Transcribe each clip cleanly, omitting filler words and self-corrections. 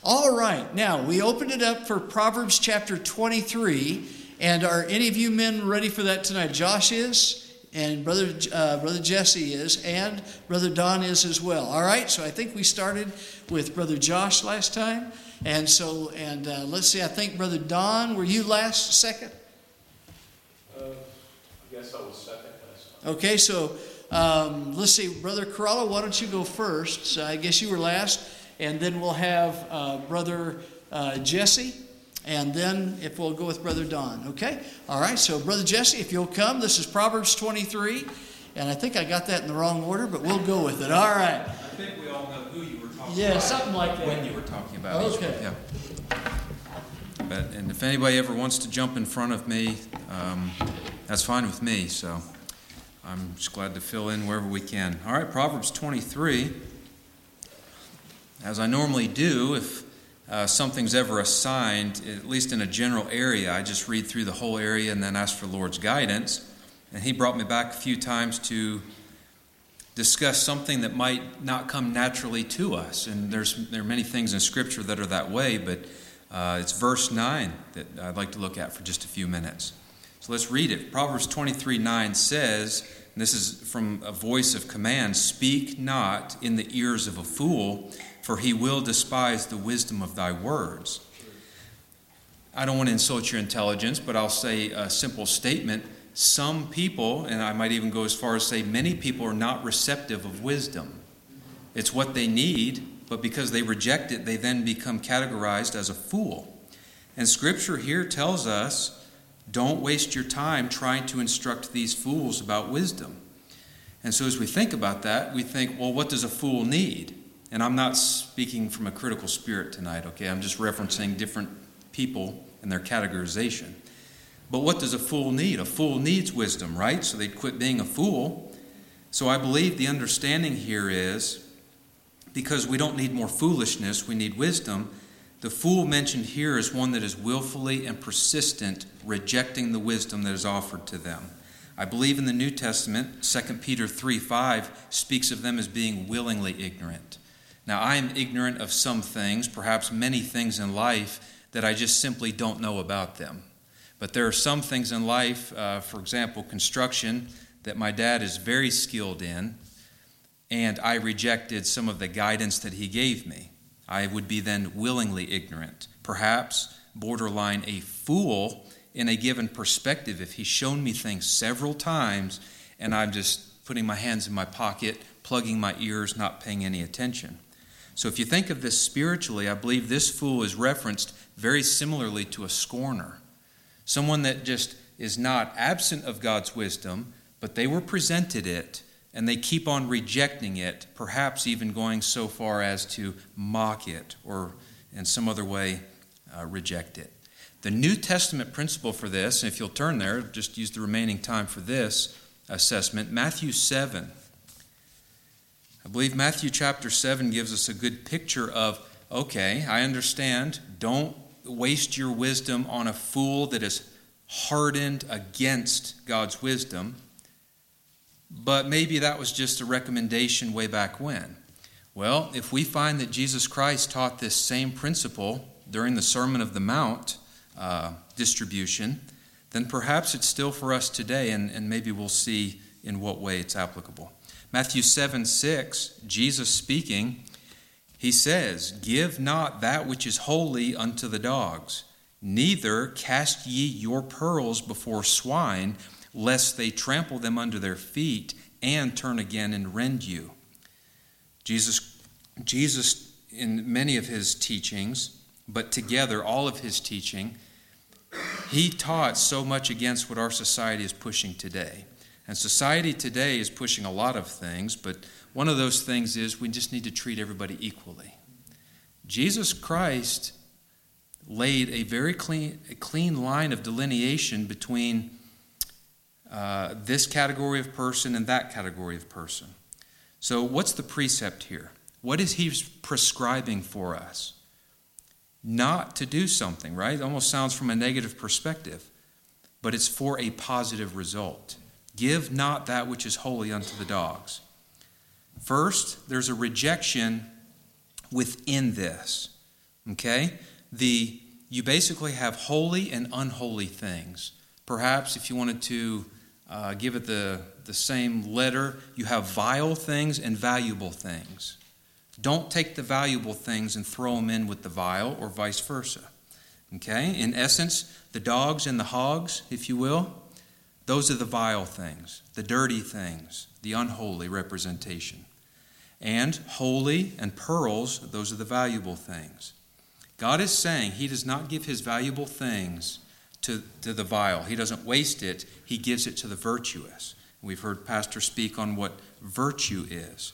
All right, now we opened it up for Proverbs chapter 23, and are any of you men ready for that tonight? Josh is, and Brother Jesse is, and Brother Don is as well. All right, so I think we started with Brother Josh last time, and let's see, I think Brother Don, were you second? I guess I was second last time. Okay, so let's see, Brother Corralo, why don't you go first? So I guess you were last. And then we'll have Brother Jesse, and then if we'll go with Brother Don, okay? All right, so Brother Jesse, if you'll come, this is Proverbs 23, and I think I got that in the wrong order, but we'll go with it. All right. I think we all know who you were talking about. Yeah, something like that. When you were talking about each Okay. one. Yeah. And if anybody ever wants to jump in front of me, that's fine with me, so I'm just glad to fill in wherever we can. All right, Proverbs 23. As I normally do, if something's ever assigned, at least in a general area, I just read through the whole area and then ask for the Lord's guidance. And He brought me back a few times to discuss something that might not come naturally to us. And there are many things in Scripture that are that way, but it's verse 9 that I'd like to look at for just a few minutes. So let's read it. Proverbs 23:9 says, and this is from a voice of command, "Speak not in the ears of a fool, for he will despise the wisdom of thy words." I don't want to insult your intelligence, but I'll say a simple statement. Some people, and I might even go as far as say many people, are not receptive of wisdom. It's what they need, but because they reject it, they then become categorized as a fool. And Scripture here tells us, don't waste your time trying to instruct these fools about wisdom. And so as we think about that, we think, well, what does a fool need? And I'm not speaking from a critical spirit tonight, okay? I'm just referencing different people and their categorization. But what does a fool need? A fool needs wisdom, right? So they'd quit being a fool. So I believe the understanding here is, because we don't need more foolishness, we need wisdom. The fool mentioned here is one that is willfully and persistent, rejecting the wisdom that is offered to them. I believe in the New Testament, 2 Peter 3:5 speaks of them as being willingly ignorant. Now, I am ignorant of some things, perhaps many things in life, that I just simply don't know about them. But there are some things in life, for example, construction, that my dad is very skilled in, and I rejected some of the guidance that he gave me. I would be then willingly ignorant, perhaps borderline a fool in a given perspective if he's shown me things several times and I'm just putting my hands in my pocket, plugging my ears, not paying any attention. So if you think of this spiritually, I believe this fool is referenced very similarly to a scorner. Someone that just is not absent of God's wisdom, but they were presented it, and they keep on rejecting it, perhaps even going so far as to mock it or in some other way reject it. The New Testament principle for this, and if you'll turn there, just use the remaining time for this assessment, Matthew 7. I believe Matthew chapter 7 gives us a good picture of, okay, I understand, don't waste your wisdom on a fool that is hardened against God's wisdom. But maybe that was just a recommendation way back when. Well, if we find that Jesus Christ taught this same principle during the Sermon of the Mount distribution, then perhaps it's still for us today, and maybe we'll see in what way it's applicable. Matthew 7:6, Jesus speaking, he says, "Give not that which is holy unto the dogs, neither cast ye your pearls before swine, lest they trample them under their feet and turn again and rend you." Jesus, in many of his teachings, but together all of his teaching, he taught so much against what our society is pushing today. And society today is pushing a lot of things, but one of those things is we just need to treat everybody equally. Jesus Christ laid a very clean line of delineation between this category of person and that category of person. So what's the precept here? What is he prescribing for us? Not to do something, right? It almost sounds from a negative perspective, but it's for a positive result. Give not that which is holy unto the dogs. First, there's a rejection within this. Okay? You basically have holy and unholy things. Perhaps if you wanted to give it the same letter, you have vile things and valuable things. Don't take the valuable things and throw them in with the vile, or vice versa. Okay? In essence, the dogs and the hogs, if you will, those are the vile things, the dirty things, the unholy representation. And holy and pearls, those are the valuable things. God is saying He does not give His valuable things to the vile. He doesn't waste it. He gives it to the virtuous. We've heard Pastor speak on what virtue is.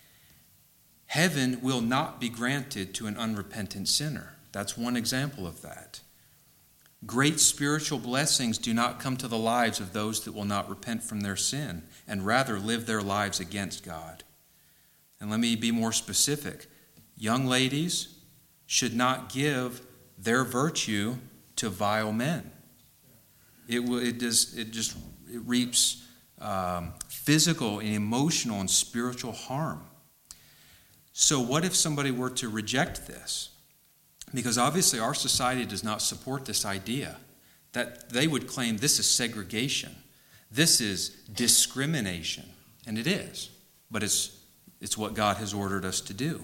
Heaven will not be granted to an unrepentant sinner. That's one example of that. Great spiritual blessings do not come to the lives of those that will not repent from their sin and rather live their lives against God. And let me be more specific. Young ladies should not give their virtue to vile men. It reaps physical and emotional and spiritual harm. So what if somebody were to reject this? Because obviously our society does not support this idea that they would claim this is segregation. This is discrimination. And it is. But it's what God has ordered us to do.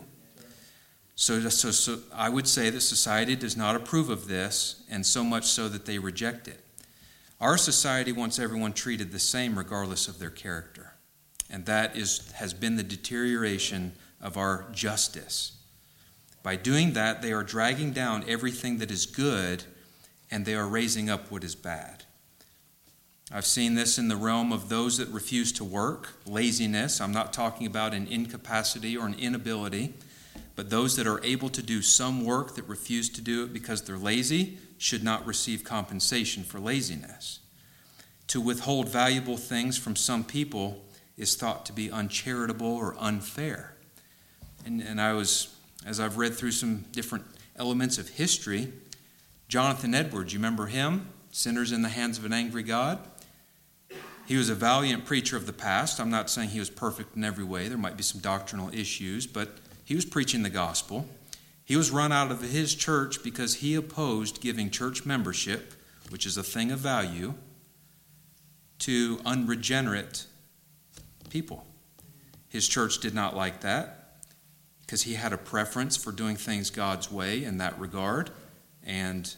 So I would say that society does not approve of this, and so much so that they reject it. Our society wants everyone treated the same regardless of their character. And that has been the deterioration of our justice. By doing that, they are dragging down everything that is good, and they are raising up what is bad. I've seen this in the realm of those that refuse to work, laziness. I'm not talking about an incapacity or an inability, but those that are able to do some work that refuse to do it because they're lazy should not receive compensation for laziness. To withhold valuable things from some people is thought to be uncharitable or unfair. And as I've read through some different elements of history, Jonathan Edwards, you remember him? Sinners in the Hands of an Angry God. He was a valiant preacher of the past. I'm not saying he was perfect in every way. There might be some doctrinal issues, but he was preaching the gospel. He was run out of his church because he opposed giving church membership, which is a thing of value, to unregenerate people. His church did not like that because he had a preference for doing things God's way in that regard, and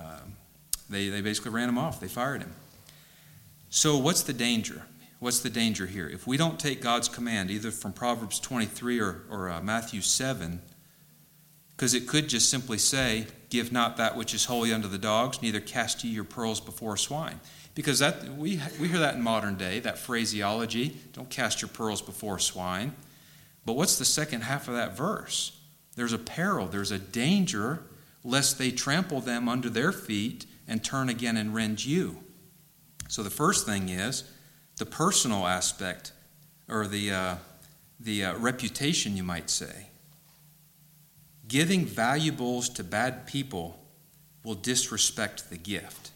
they basically ran him off. They fired him. So what's the danger? What's the danger here? If we don't take God's command, either from Proverbs 23 or Matthew 7, because it could just simply say, give not that which is holy unto the dogs, neither cast ye your pearls before swine. Because we hear that in modern day, that phraseology, don't cast your pearls before swine. But what's the second half of that verse? There's a peril, there's a danger, lest they trample them under their feet and turn again and rend you. So the first thing is the personal aspect, or the reputation, you might say. Giving valuables to bad people will disrespect the gift.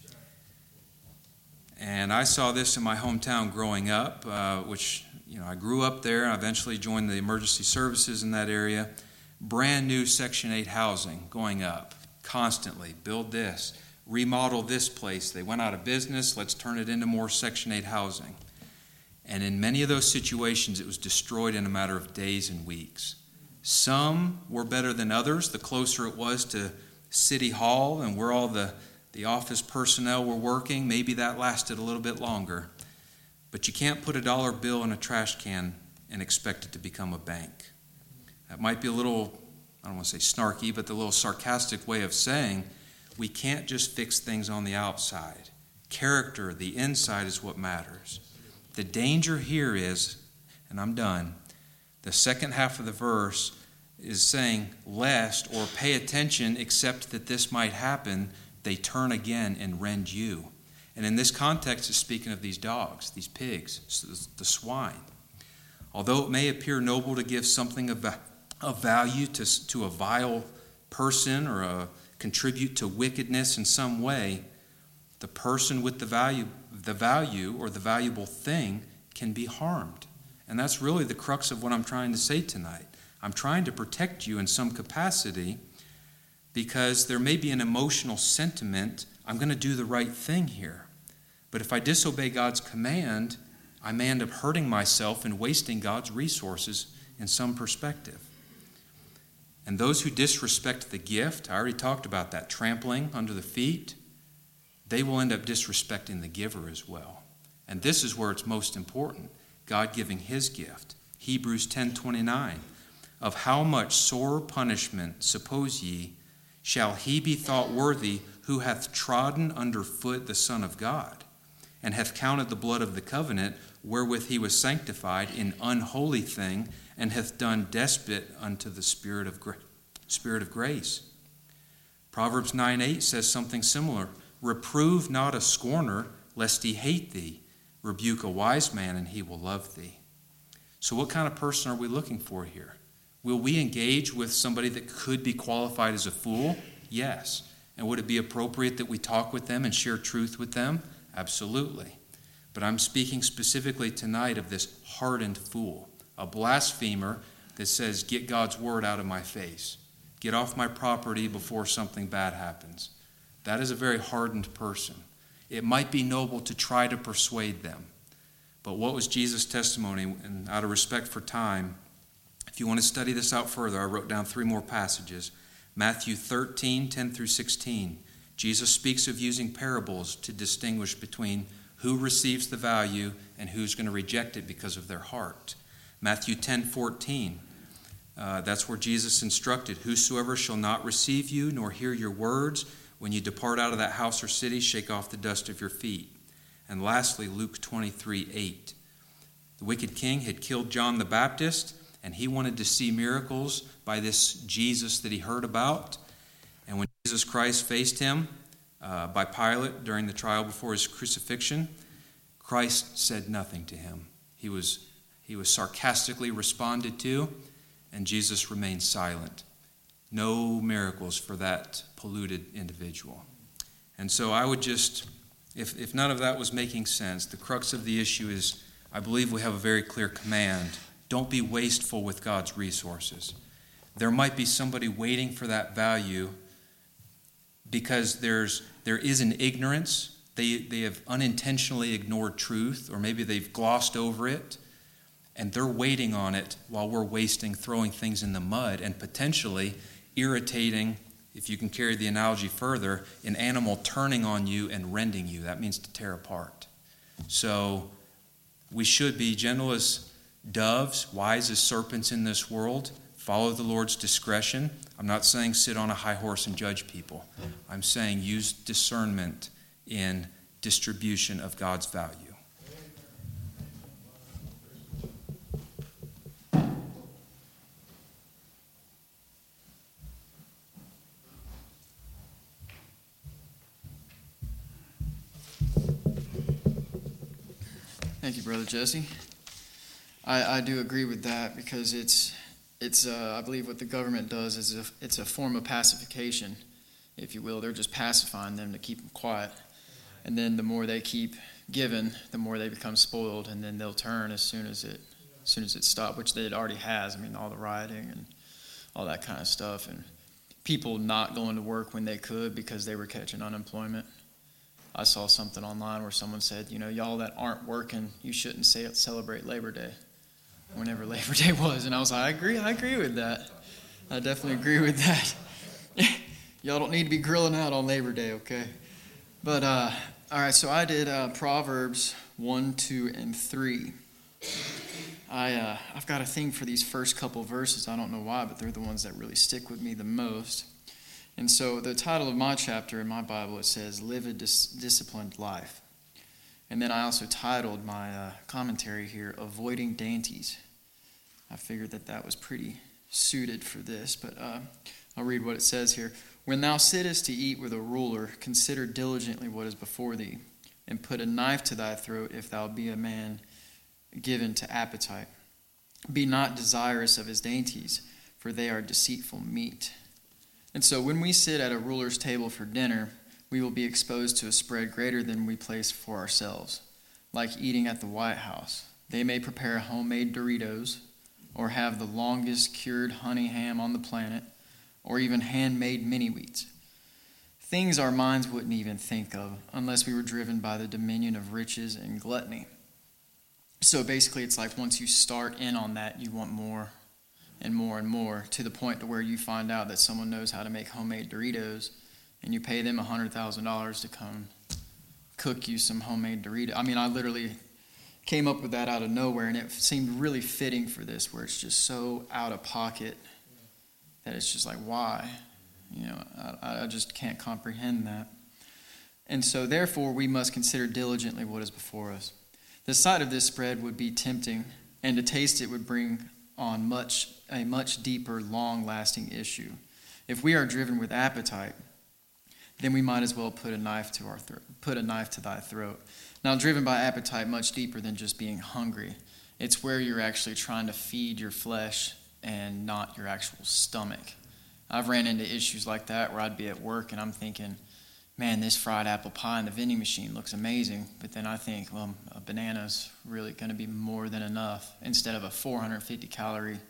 And I saw this in my hometown growing up, which, I grew up there. I eventually joined the emergency services in that area. Brand new Section 8 housing going up constantly. Build this, remodel this place. They went out of business. Let's turn it into more Section 8 housing. And in many of those situations, it was destroyed in a matter of days and weeks. Some were better than others. The closer it was to City Hall and where all the office personnel were working, maybe that lasted a little bit longer. But you can't put a dollar bill in a trash can and expect it to become a bank. That might be a little, I don't want to say snarky, but the little sarcastic way of saying we can't just fix things on the outside. Character, the inside is what matters. The danger here is, and I'm done, the second half of the verse is saying, lest or pay attention, except that this might happen, they turn again and rend you. And in this context, it's speaking of these dogs, these pigs, the swine. Although it may appear noble to give something of value to a vile person or contribute to wickedness in some way, the person with the value or the valuable thing can be harmed. And that's really the crux of what I'm trying to say tonight. I'm trying to protect you in some capacity because there may be an emotional sentiment, I'm going to do the right thing here. But if I disobey God's command, I may end up hurting myself and wasting God's resources in some perspective. And those who disrespect the gift, I already talked about that, trampling under the feet, they will end up disrespecting the giver as well. And this is where it's most important, God giving his gift. Hebrews 10:29, of how much sore punishment, suppose ye, shall he be thought worthy who hath trodden under foot the Son of God, and hath counted the blood of the covenant wherewith he was sanctified an unholy thing, and hath done despite unto the Spirit of grace. Proverbs 9:8 says something similar. Reprove not a scorner, lest he hate thee. Rebuke a wise man, and he will love thee. So what kind of person are we looking for here? Will we engage with somebody that could be qualified as a fool? Yes. And would it be appropriate that we talk with them and share truth with them? Absolutely. But I'm speaking specifically tonight of this hardened fool, a blasphemer that says, get God's word out of my face. Get off my property before something bad happens. That is a very hardened person. It might be noble to try to persuade them. But what was Jesus' testimony? And out of respect for time, if you want to study this out further, I wrote down 3 more passages. Matthew 13:10 through 16. Jesus speaks of using parables to distinguish between who receives the value and who's going to reject it because of their heart. Matthew 10:14. That's where Jesus instructed, whosoever shall not receive you nor hear your words, when you depart out of that house or city, shake off the dust of your feet. And lastly, Luke 23:8. The wicked king had killed John the Baptist, and he wanted to see miracles by this Jesus that he heard about. And when Jesus Christ faced him by Pilate during the trial before his crucifixion, Christ said nothing to him. He was sarcastically responded to, and Jesus remained silent. No miracles for that polluted individual. And so I would just, if none of that was making sense, the crux of the issue is, I believe we have a very clear command. Don't be wasteful with God's resources. There might be somebody waiting for that value because there is an ignorance. They have unintentionally ignored truth, or maybe they've glossed over it, and they're waiting on it while we're wasting, throwing things in the mud, and potentially irritating, if you can carry the analogy further, an animal turning on you and rending you. That means to tear apart. So we should be gentle as doves, wise as serpents in this world, follow the Lord's discretion. I'm not saying sit on a high horse and judge people. I'm saying use discernment in distribution of God's value. Thank you, Brother Jesse. I do agree with that because it's I believe what the government does is it's a form of pacification, if you will. They're just pacifying them to keep them quiet. And then the more they keep giving, the more they become spoiled, and then they'll turn as soon as it stops, which it already has. I mean, all the rioting and all that kind of stuff, and people not going to work when they could because they were catching unemployment. I saw something online where someone said, y'all that aren't working, you shouldn't celebrate Labor Day, whenever Labor Day was. And I was like, I agree with that. I definitely agree with that. Y'all don't need to be grilling out on Labor Day, okay? But, all right, so I did Proverbs 1, 2, and 3. I've got a thing for these first couple verses. I don't know why, but they're the ones that really stick with me the most. And so the title of my chapter in my Bible, it says, Live a Disciplined Life. And then I also titled my commentary here, Avoiding Dainties. I figured that was pretty suited for this, but I'll read what it says here. When thou sittest to eat with a ruler, consider diligently what is before thee, and put a knife to thy throat if thou be a man given to appetite. Be not desirous of his dainties, for they are deceitful meat. And so when we sit at a ruler's table for dinner, we will be exposed to a spread greater than we place for ourselves. Like eating at the White House, they may prepare homemade Doritos, or have the longest cured honey ham on the planet, or even handmade mini wheats. Things our minds wouldn't even think of unless we were driven by the dominion of riches and gluttony. So basically, it's like once you start in on that, you want more and more and more, to the point to where you find out that someone knows how to make homemade Doritos, and you pay them $100,000 to come cook you some homemade Doritos. I mean, I literally came up with that out of nowhere, and it seemed really fitting for this, where it's just so out of pocket that it's just like, why? You know, I just can't comprehend that. And so, therefore, we must consider diligently what is before us. The sight of this bread would be tempting, and to taste it would bring on a much deeper, long-lasting issue. If we are driven with appetite, then we might as well put a knife to thy throat. Now, driven by appetite, much deeper than just being hungry. It's where you're actually trying to feed your flesh and not your actual stomach. I've ran into issues like that where I'd be at work and I'm thinking, man, this fried apple pie in the vending machine looks amazing. But then I think, well, a banana's really going to be more than enough instead of a 450-calorie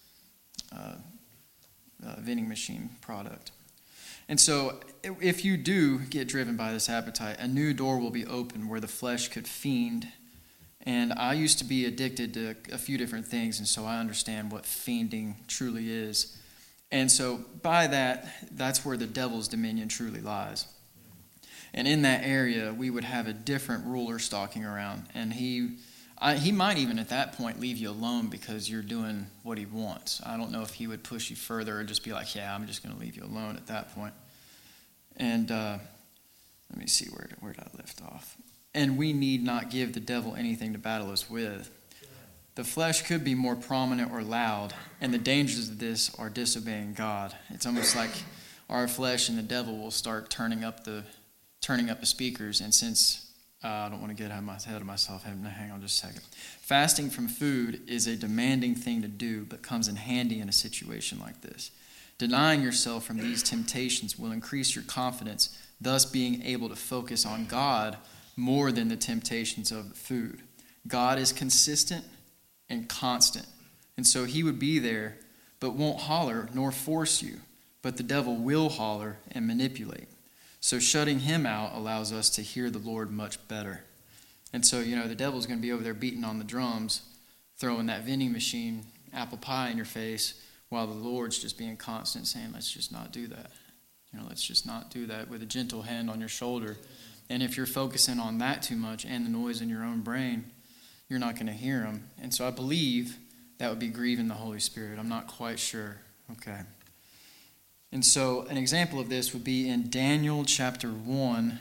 vending machine product. And so if you do get driven by this appetite, a new door will be opened where the flesh could fiend. And I used to be addicted to a few different things, and so I understand what fiending truly is. And so by that, that's where the devil's dominion truly lies. And in that area, we would have a different ruler stalking around. And he might even at that point leave you alone because you're doing what he wants. I don't know if he would push you further or just be like, yeah, I'm just going to leave you alone at that point. And let me see, where did I lift off? And we need not give the devil anything to battle us with. The flesh could be more prominent or loud, and the dangers of this are disobeying God. It's almost like our flesh and the devil will start turning up the speakers. And since I don't want to get ahead of myself, hang on just a second. Fasting from food is a demanding thing to do, but comes in handy in a situation like this. Denying yourself from these temptations will increase your confidence, thus being able to focus on God more than the temptations of the food. God is consistent and constant, and so he would be there, but won't holler nor force you, but the devil will holler and manipulate. So shutting him out allows us to hear the Lord much better. And so, the devil's going to be over there beating on the drums, throwing that vending machine apple pie in your face, while the Lord's just being constant, saying, let's just not do that. Let's just not do that, with a gentle hand on your shoulder. And if you're focusing on that too much and the noise in your own brain, you're not going to hear him. And so I believe that would be grieving the Holy Spirit. I'm not quite sure. Okay. And so an example of this would be in Daniel chapter 1,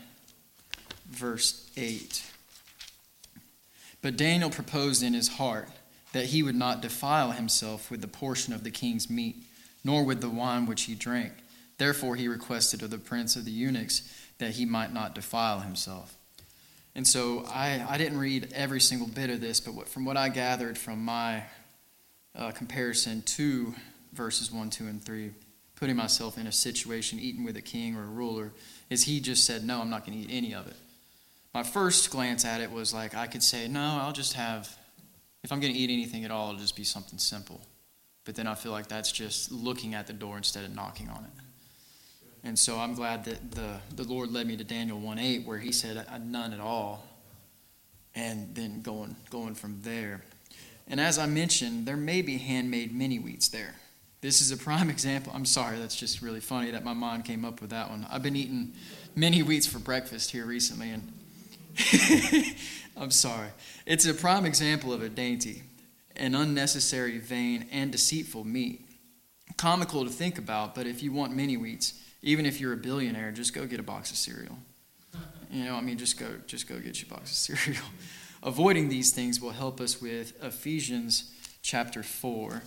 verse 8. But Daniel proposed in his heart that he would not defile himself with the portion of the king's meat, nor with the wine which he drank. Therefore he requested of the prince of the eunuchs that he might not defile himself. And so I didn't read every single bit of this, but from what I gathered from my comparison to verses 1, 2, and 3, putting myself in a situation, eating with a king or a ruler, is he just said, no, I'm not going to eat any of it. My first glance at it was like, I could say, no, I'll just have, if I'm going to eat anything at all, it'll just be something simple. But then I feel like that's just looking at the door instead of knocking on it. And so I'm glad that the Lord led me to Daniel 1:8, where he said none at all, and then going from there. And as I mentioned, there may be handmade mini wheats there. This is a prime example. I'm sorry, that's just really funny that my mind came up with that one. I've been eating mini wheats for breakfast here recently, and I'm sorry. It's a prime example of a dainty, an unnecessary, vain, and deceitful meat. Comical to think about, but if you want mini wheats, even if you're a billionaire, just go get a box of cereal. Just go get your box of cereal. Avoiding these things will help us with Ephesians chapter 4,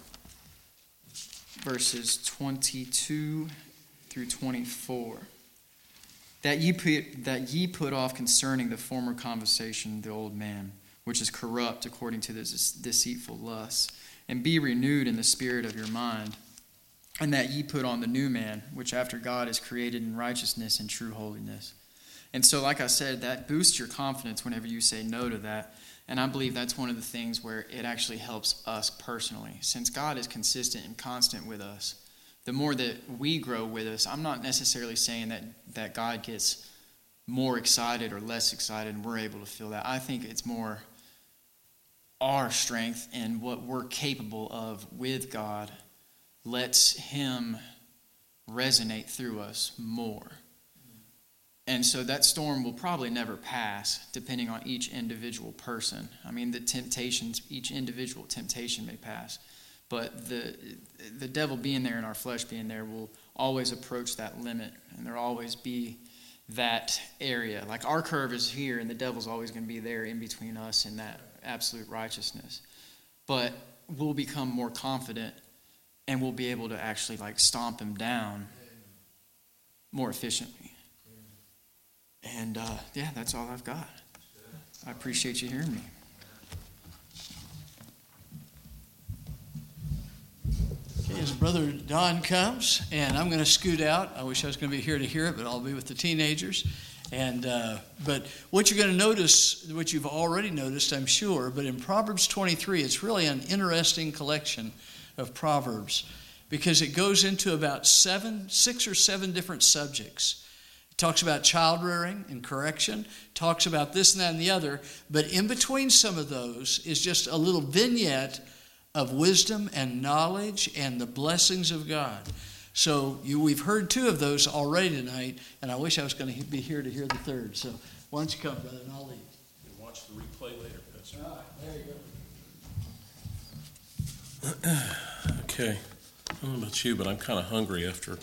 verses 22 through 24. That ye put off concerning the former conversation the old man, which is corrupt according to this deceitful lusts, and be renewed in the spirit of your mind, and that ye put on the new man, which after God is created in righteousness and true holiness. And so, like I said, that boosts your confidence whenever you say no to that. And I believe that's one of the things where it actually helps us personally. Since God is consistent and constant with us, the more that we grow with us, I'm not necessarily saying that God gets more excited or less excited and we're able to feel that. I think it's more our strength and what we're capable of with God lets Him resonate through us more. And so that storm will probably never pass, depending on each individual person. I mean, the temptations, each individual temptation may pass. But the devil being there and our flesh being there will always approach that limit. And there'll always be that area. Like our curve is here, and the devil's always going to be there in between us and that absolute righteousness. But we'll become more confident, and we'll be able to actually like stomp him down more efficiently. And that's all I've got. I appreciate you hearing me. Okay, as Brother Don comes, and I'm going to scoot out. I wish I was going to be here to hear it, but I'll be with the teenagers. And but what you're going to notice, what you've already noticed, I'm sure, but in Proverbs 23, it's really an interesting collection of Proverbs because it goes into about 6 or 7 different subjects. It talks about child rearing and correction, talks about this and that and the other, but in between some of those is just a little vignette of wisdom and knowledge and the blessings of God. So we've heard 2 of those already tonight, and I wish I was going to be here to hear the third. So why don't you come, brother, and I'll leave. You watch the replay later, Pastor. All right, there you go. Okay. I don't know about you, but I'm kind of hungry after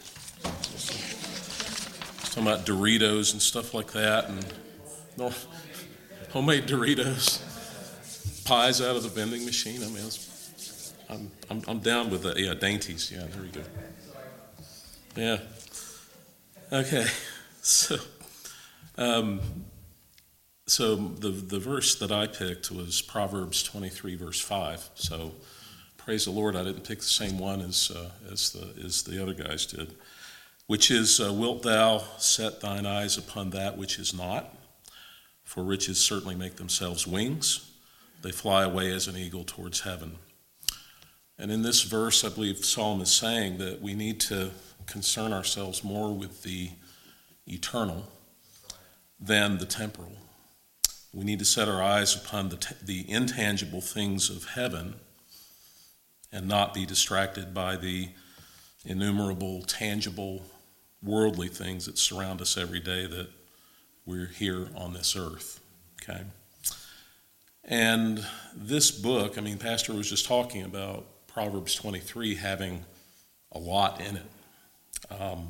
talking about Doritos and stuff like that, and homemade Doritos, pies out of the vending machine. I mean, I'm down with the dainties. Yeah, there we go. Yeah. Okay. So the verse that I picked was Proverbs 23, verse 5. So praise the Lord, I didn't pick the same one as the other guys did, which is, wilt thou set thine eyes upon that which is not? For riches certainly make themselves wings. They fly away as an eagle towards heaven. And in this verse, I believe Psalm is saying that we need to concern ourselves more with the eternal than the temporal. We need to set our eyes upon the intangible things of heaven and not be distracted by the innumerable, tangible, worldly things that surround us every day that we're here on this earth. Okay? And this book, I mean, Pastor was just talking about Proverbs 23 having a lot in it.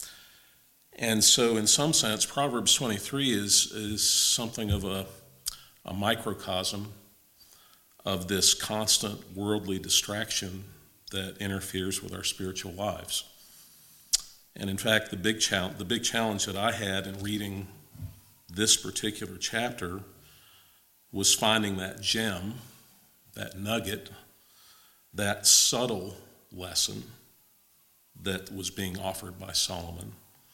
And so in some sense, Proverbs 23 is something of a microcosm of this constant worldly distraction that interferes with our spiritual lives. And in fact, the big challenge that I had in reading this particular chapter was finding that gem, that nugget, that subtle lesson that was being offered by Solomon,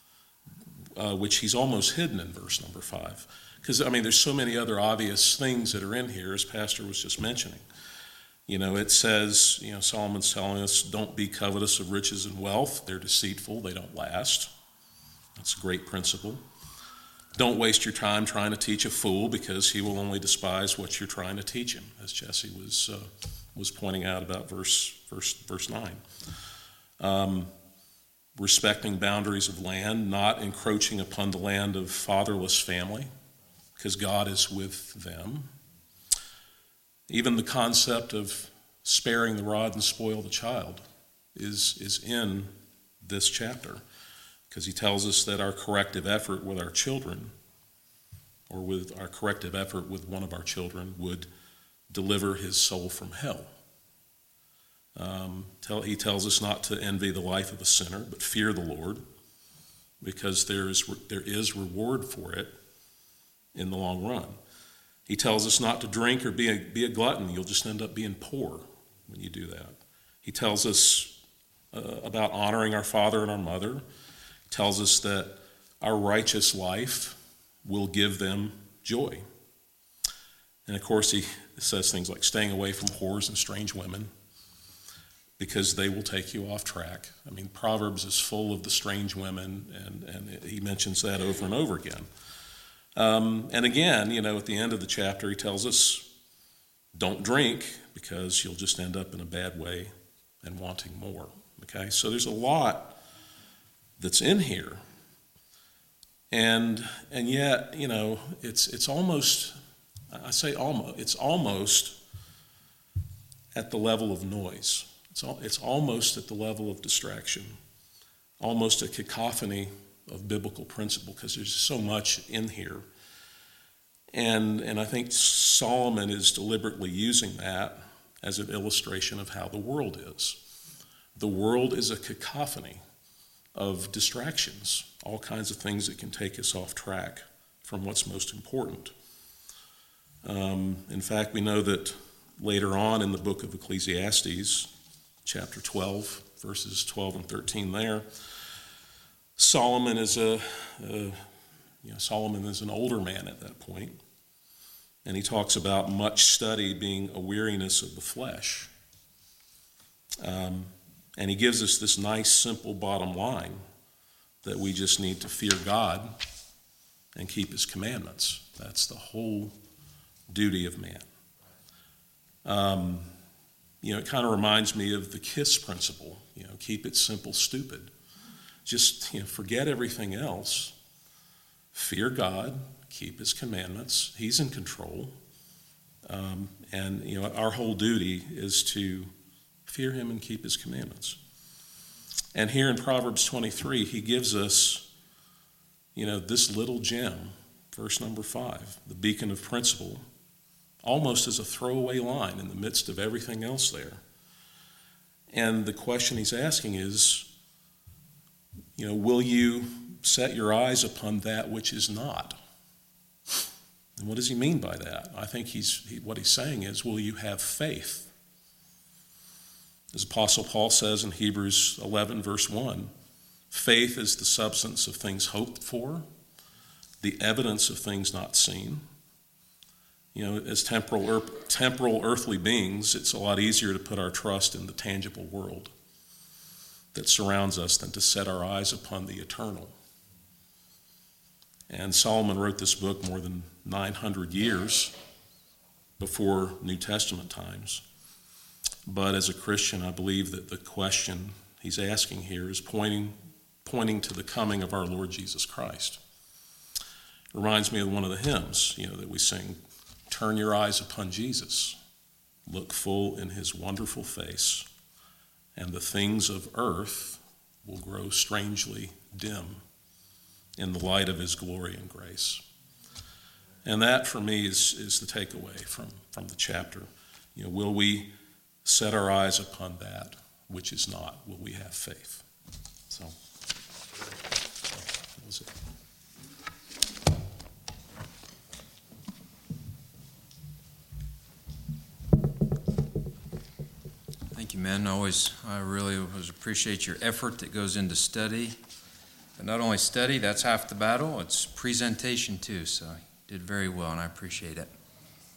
which he's almost hidden in verse number 5. Because, I mean, there's so many other obvious things that are in here, as Pastor was just mentioning. You know, it says, Solomon's telling us, don't be covetous of riches and wealth. They're deceitful. They don't last. That's a great principle. Don't waste your time trying to teach a fool, because he will only despise what you're trying to teach him, as Jesse was pointing out about verse 9. Respecting boundaries of land, not encroaching upon the land of fatherless family, because God is with them. Even the concept of sparing the rod and spoil the child is in this chapter, because he tells us that our corrective effort with our children, or with our corrective effort with one of our children, would deliver his soul from hell. He tells us not to envy the life of a sinner, but fear the Lord, because there is reward for it in the long run. He tells us not to drink or be a glutton. You'll just end up being poor when you do that. He tells us about honoring our father and our mother. He tells us that our righteous life will give them joy. And of course, he says things like staying away from whores and strange women. because they will take you off track. I mean, Proverbs is full of the strange women, and he mentions that over and over again. And again, at the end of the chapter, he tells us, don't drink because you'll just end up in a bad way and wanting more. Okay, so there's a lot that's in here. And yet, it's almost, I say almost, it's almost at the level of noise. It's almost at the level of distraction, almost a cacophony of biblical principle, because there's so much in here. And I think Solomon is deliberately using that as an illustration of how the world is. The world is a cacophony of distractions, all kinds of things that can take us off track from what's most important. In fact, we know that later on in the book of Ecclesiastes, chapter 12, verses 12 and 13 there, Solomon is Solomon is an older man at that point, and he talks about much study being a weariness of the flesh. And he gives us this nice, simple bottom line that we just need to fear God and keep his commandments. That's the whole duty of man. It kind of reminds me of the KISS principle, keep it simple, stupid. Just, forget everything else. Fear God, keep his commandments. He's in control. And our whole duty is to fear him and keep his commandments. And here in Proverbs 23, he gives us, this little gem, verse number 5, the beacon of principle, almost as a throwaway line in the midst of everything else there. And the question he's asking is, will you set your eyes upon that which is not? And what does he mean by that? I think what he's saying is, will you have faith? As Apostle Paul says in Hebrews 11, verse 1, faith is the substance of things hoped for, the evidence of things not seen. As temporal earthly beings, it's a lot easier to put our trust in the tangible world that surrounds us than to set our eyes upon the eternal. And Solomon wrote this book more than 900 years before New Testament times. But as a Christian, I believe that the question he's asking here is pointing to the coming of our Lord Jesus Christ. It reminds me of one of the hymns, that we sing, turn your eyes upon Jesus, look full in his wonderful face, and the things of earth will grow strangely dim in the light of his glory and grace. And that, for me, is the takeaway from the chapter. Will we set our eyes upon that which is not? Will we have faith? So, that was it. Thank you, men. I really always appreciate your effort that goes into study. But not only study, that's half the battle, it's presentation too. So you did very well, and I appreciate it.